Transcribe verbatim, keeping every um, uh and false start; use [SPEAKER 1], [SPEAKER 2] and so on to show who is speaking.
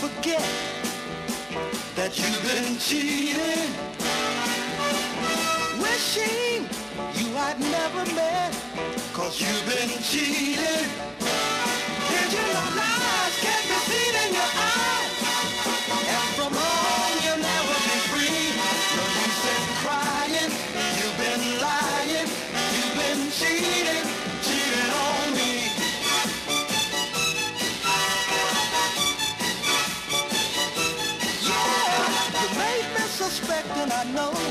[SPEAKER 1] forget that you've been cheating. Wishing you I'd never met, cause you've been cheating. Did you know lies can't be seen in your eyes? And from home you'll never be free. No use in crying, you've been lying, you've been cheating, cheating on me. Yeah, you made me suspect and I know